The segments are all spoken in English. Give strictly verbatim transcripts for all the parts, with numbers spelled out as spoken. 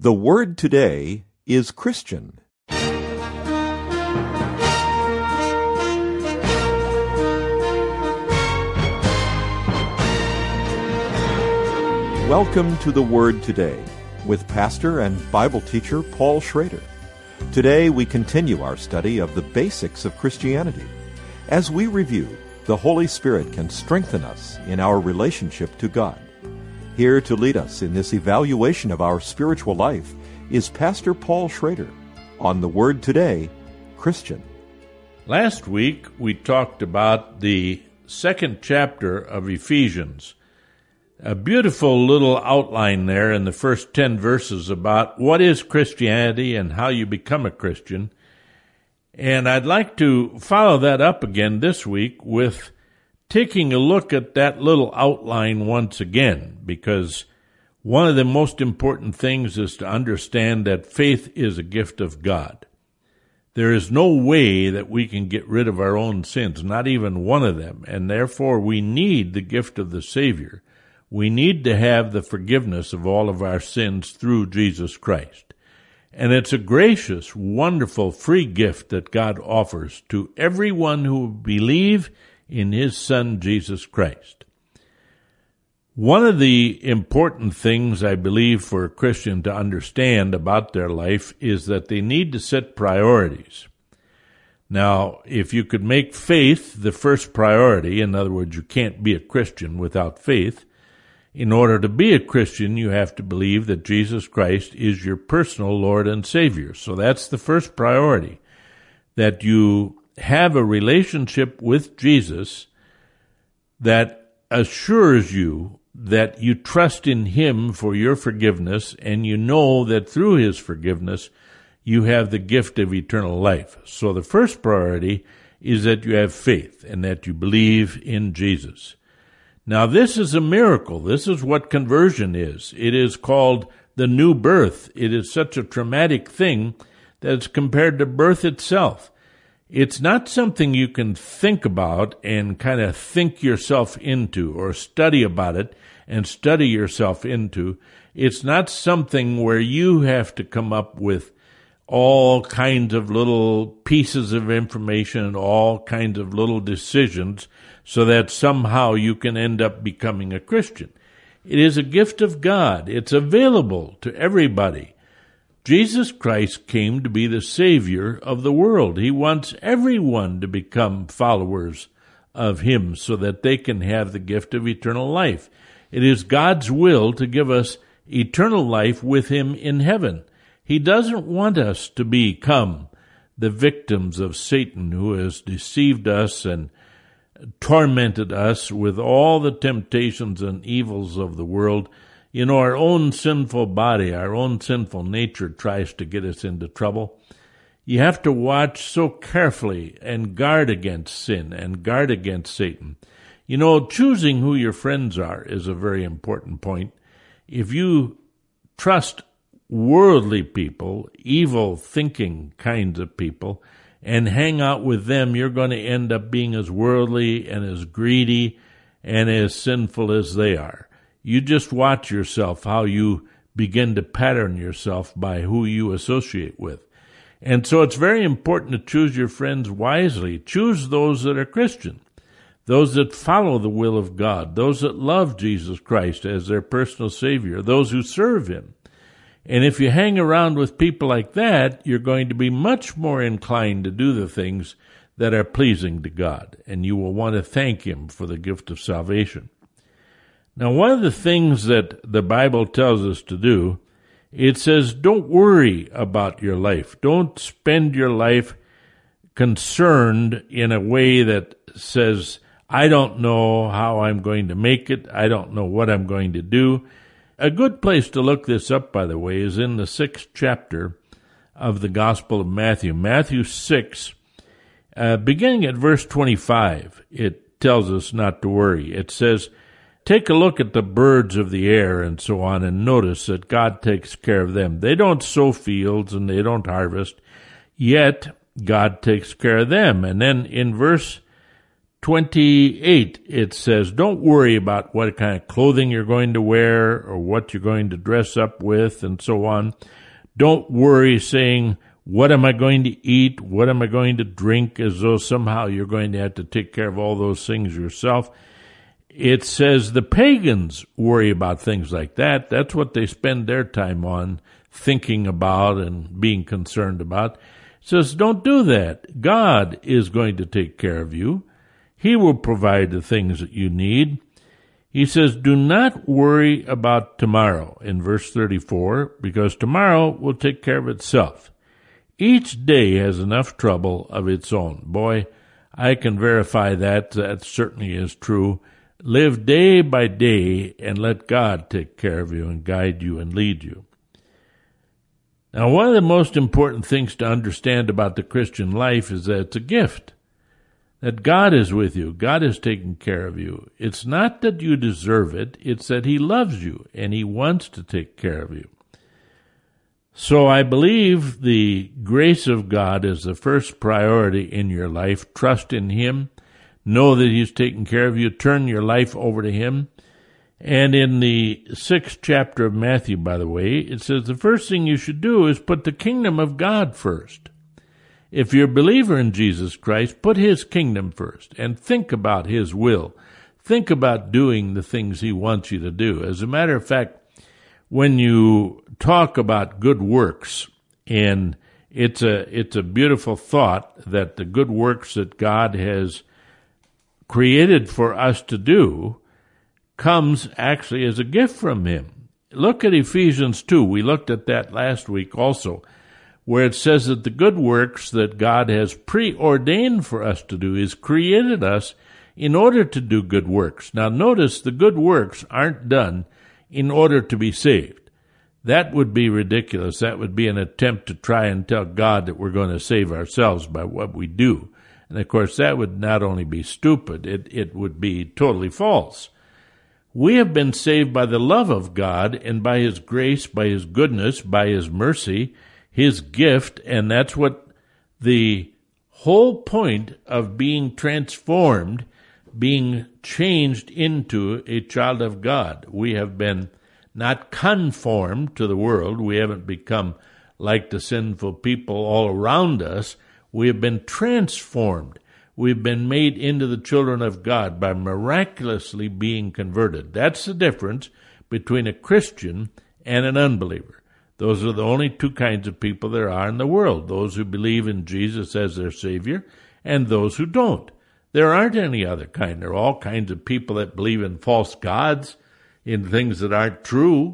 The word today is Christian. Welcome to the Word Today with pastor and Bible teacher Paul Schrader. Today we continue our study of the basics of Christianity. As we review, the Holy Spirit can strengthen us in our relationship to God. Here to lead us in this evaluation of our spiritual life is Pastor Paul Schrader on the Word Today, Christian. Last week we talked about the second chapter of Ephesians. A beautiful little outline there in the first ten verses about what is Christianity and how you become a Christian. And I'd like to follow that up again this week with taking a look at that little outline once again, because one of the most important things is to understand that faith is a gift of God. There is no way that we can get rid of our own sins, not even one of them, and therefore we need the gift of the Savior. We need to have the forgiveness of all of our sins through Jesus Christ. And it's a gracious, wonderful, free gift that God offers to everyone who believe in His Son, Jesus Christ. One of the important things I believe for a Christian to understand about their life is that they need to set priorities. Now, if you could make faith the first priority, in other words, you can't be a Christian without faith. In order to be a Christian, you have to believe that Jesus Christ is your personal Lord and Savior. So that's the first priority, that you have a relationship with Jesus that assures you that you trust in Him for your forgiveness, and you know that through His forgiveness you have the gift of eternal life. So the first priority is that you have faith and that you believe in Jesus. Now this is a miracle. This is what conversion is. It is called the new birth. It is such a traumatic thing that it's compared to birth itself. It's not something you can think about and kind of think yourself into or study about it and study yourself into. It's not something where you have to come up with all kinds of little pieces of information and all kinds of little decisions so that somehow you can end up becoming a Christian. It is a gift of God. It's available to everybody. Jesus Christ came to be the Savior of the world. He wants everyone to become followers of Him so that they can have the gift of eternal life. It is God's will to give us eternal life with Him in heaven. He doesn't want us to become the victims of Satan, who has deceived us and tormented us with all the temptations and evils of the world. You know, our own sinful body, our own sinful nature tries to get us into trouble. You have to watch so carefully and guard against sin and guard against Satan. You know, choosing who your friends are is a very important point. If you trust worldly people, evil thinking kinds of people, and hang out with them, you're going to end up being as worldly and as greedy and as sinful as they are. You just watch yourself, how you begin to pattern yourself by who you associate with. And so it's very important to choose your friends wisely. Choose those that are Christian, those that follow the will of God, those that love Jesus Christ as their personal Savior, those who serve Him. And if you hang around with people like that, you're going to be much more inclined to do the things that are pleasing to God, and you will want to thank Him for the gift of salvation. Now, one of the things that the Bible tells us to do, it says, don't worry about your life. Don't spend your life concerned in a way that says, I don't know how I'm going to make it. I don't know what I'm going to do. A good place to look this up, by the way, is in the sixth chapter of the Gospel of Matthew. Matthew six, uh, beginning at verse twenty-five, it tells us not to worry. It says, take a look at the birds of the air and so on, and notice that God takes care of them. They don't sow fields and they don't harvest, yet God takes care of them. And then in verse twenty-eight, it says, don't worry about what kind of clothing you're going to wear or what you're going to dress up with and so on. Don't worry saying, what am I going to eat? What am I going to drink? As though somehow you're going to have to take care of all those things yourself. It says the pagans worry about things like that. That's what they spend their time on, thinking about and being concerned about. It says, don't do that. God is going to take care of you. He will provide the things that you need. He says, do not worry about tomorrow in verse thirty-four, because tomorrow will take care of itself. Each day has enough trouble of its own. Boy, I can verify that. That certainly is true. Live day by day and let God take care of you and guide you and lead you. Now, one of the most important things to understand about the Christian life is that it's a gift. That God is with you. God is taking care of you. It's not that you deserve it. It's that He loves you and He wants to take care of you. So I believe the grace of God is the first priority in your life. Trust in Him. Know that He's taking care of you. Turn your life over to Him. And in the sixth chapter of Matthew, by the way, it says the first thing you should do is put the kingdom of God first. If you're a believer in Jesus Christ, put His kingdom first and think about His will. Think about doing the things He wants you to do. As a matter of fact, when you talk about good works, and it's a, it's a beautiful thought that the good works that God has created for us to do comes actually as a gift from Him. Look at Ephesians two. We looked at that last week also, where it says that the good works that God has preordained for us to do is created us in order to do good works. Now notice the good works aren't done in order to be saved. That would be ridiculous. That would be an attempt to try and tell God that we're going to save ourselves by what we do. And of course that would not only be stupid, it, it would be totally false. We have been saved by the love of God and by His grace, by His goodness, by His mercy, His gift, and that's what the whole point of being transformed, being changed into a child of God. We have been not conformed to the world. We haven't become like the sinful people all around us. We have been transformed. We've been made into the children of God by miraculously being converted. That's the difference between a Christian and an unbeliever. Those are the only two kinds of people there are in the world, those who believe in Jesus as their Savior and those who don't. There aren't any other kind. There are all kinds of people that believe in false gods, in things that aren't true.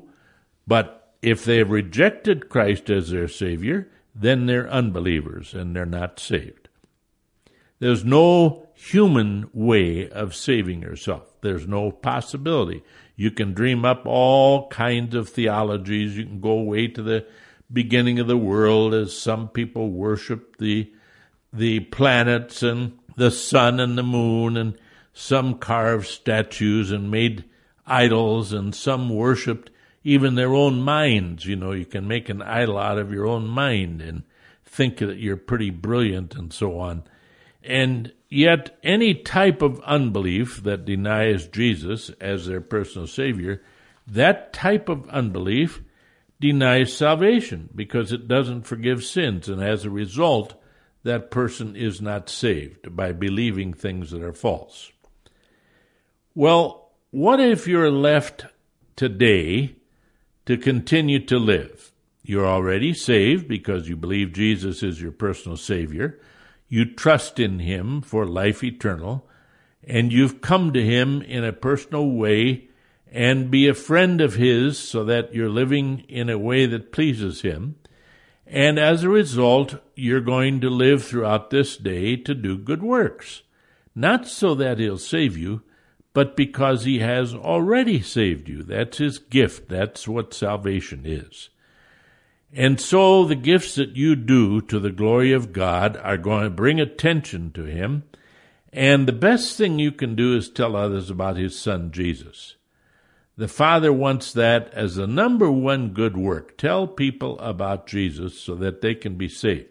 But if they have rejected Christ as their Savior, then they're unbelievers and they're not saved. There's no human way of saving yourself. There's no possibility. You can dream up all kinds of theologies. You can go way to the beginning of the world, as some people worship the the planets and the sun and the moon, and some carved statues and made idols, and some worshipped even their own minds. You know, you can make an idol out of your own mind and think that you're pretty brilliant and so on. And yet any type of unbelief that denies Jesus as their personal Savior, that type of unbelief denies salvation because it doesn't forgive sins. And as a result, that person is not saved by believing things that are false. Well, what if you're left today to continue to live? You're already saved because you believe Jesus is your personal Savior. You trust in Him for life eternal, and you've come to Him in a personal way and be a friend of His so that you're living in a way that pleases Him. And as a result, you're going to live throughout this day to do good works, not so that He'll save you, but because He has already saved you. That's His gift. That's what salvation is. And so the gifts that you do to the glory of God are going to bring attention to Him. And the best thing you can do is tell others about His Son, Jesus. The Father wants that as the number one good work. Tell people about Jesus so that they can be saved.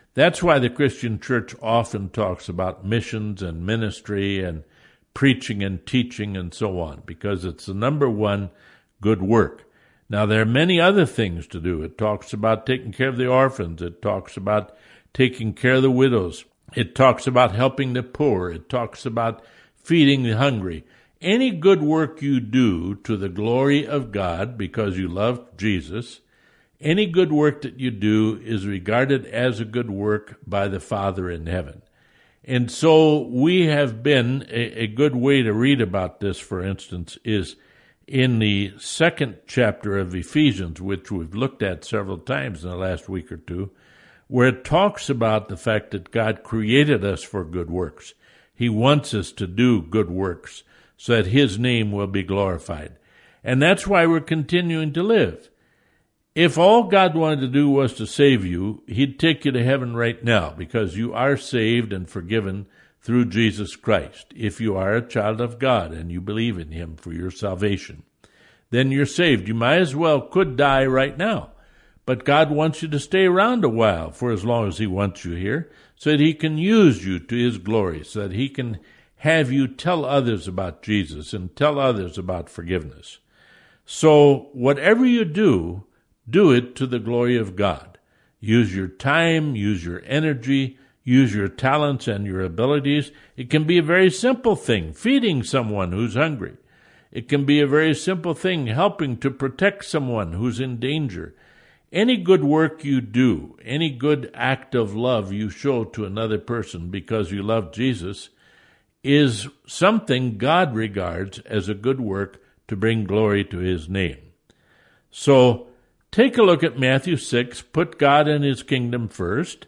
That's why the Christian church often talks about missions and ministry and preaching and teaching and so on, because it's the number one good work. Now, there are many other things to do. It talks about taking care of the orphans. It talks about taking care of the widows. It talks about helping the poor. It talks about feeding the hungry. Any good work you do to the glory of God because you love Jesus, any good work that you do is regarded as a good work by the Father in heaven. And so we have been, a, a good way to read about this, for instance, is in the second chapter of Ephesians, which we've looked at several times in the last week or two, where it talks about the fact that God created us for good works. He wants us to do good works so that His name will be glorified. And that's why we're continuing to live. If all God wanted to do was to save you, He'd take you to heaven right now, because you are saved and forgiven through Jesus Christ. If you are a child of God and you believe in Him for your salvation, then you're saved. You might as well could die right now. But God wants you to stay around a while, for as long as He wants you here, so that He can use you to His glory, so that He can have you tell others about Jesus and tell others about forgiveness. So whatever you do, do it to the glory of God. Use your time, use your energy, use your talents and your abilities. It can be a very simple thing, feeding someone who's hungry. It can be a very simple thing, helping to protect someone who's in danger. Any good work you do, any good act of love you show to another person because you love Jesus, is something God regards as a good work to bring glory to His name. So, take a look at Matthew six. Put God and His kingdom first.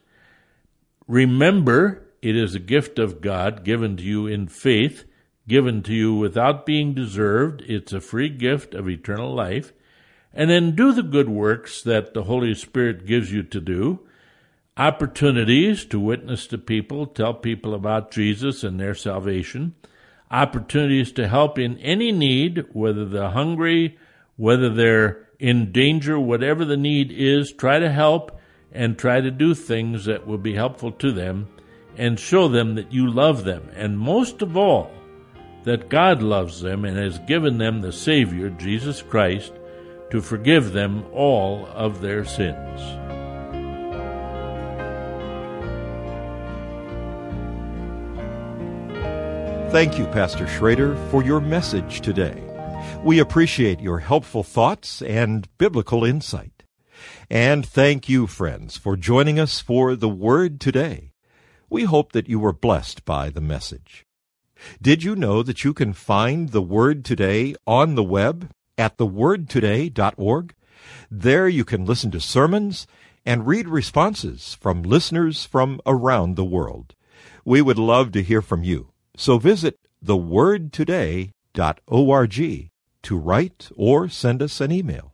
Remember, it is a gift of God given to you in faith, given to you without being deserved. It's a free gift of eternal life. And then do the good works that the Holy Spirit gives you to do. Opportunities to witness to people, tell people about Jesus and their salvation. Opportunities to help in any need, whether they're hungry, whether they're in danger, whatever the need is, try to help and try to do things that will be helpful to them and show them that you love them. And most of all, that God loves them and has given them the Savior, Jesus Christ, to forgive them all of their sins. Thank you, Pastor Schrader, for your message today. We appreciate your helpful thoughts and biblical insight. And thank you, friends, for joining us for The Word Today. We hope that you were blessed by the message. Did you know that you can find The Word Today on the web at the word today dot org? There you can listen to sermons and read responses from listeners from around the world. We would love to hear from you, so visit the word today dot org to write or send us an email.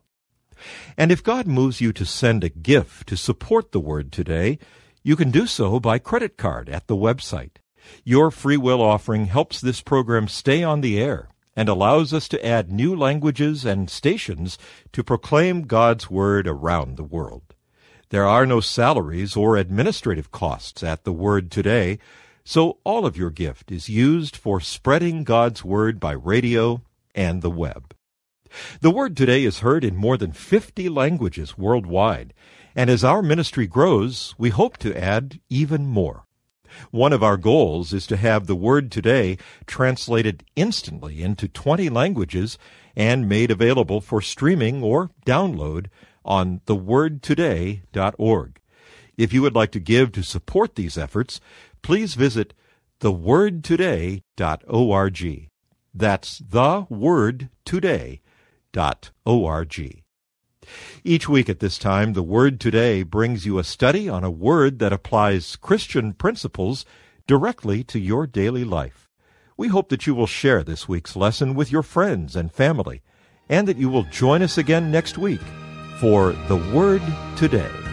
And if God moves you to send a gift to support the Word Today, you can do so by credit card at the website. Your free will offering helps this program stay on the air and allows us to add new languages and stations to proclaim God's Word around the world. There are no salaries or administrative costs at the Word Today, so all of your gift is used for spreading God's Word by radio and the web. The Word Today is heard in more than fifty languages worldwide, and as our ministry grows, we hope to add even more. One of our goals is to have the Word Today translated instantly into twenty languages and made available for streaming or download on the word today dot org. If you would like to give to support these efforts, please visit the word today dot org. That's the word today dot org. Each week at this time, The Word Today brings you a study on a word that applies Christian principles directly to your daily life. We hope that you will share this week's lesson with your friends and family, and that you will join us again next week for The Word Today.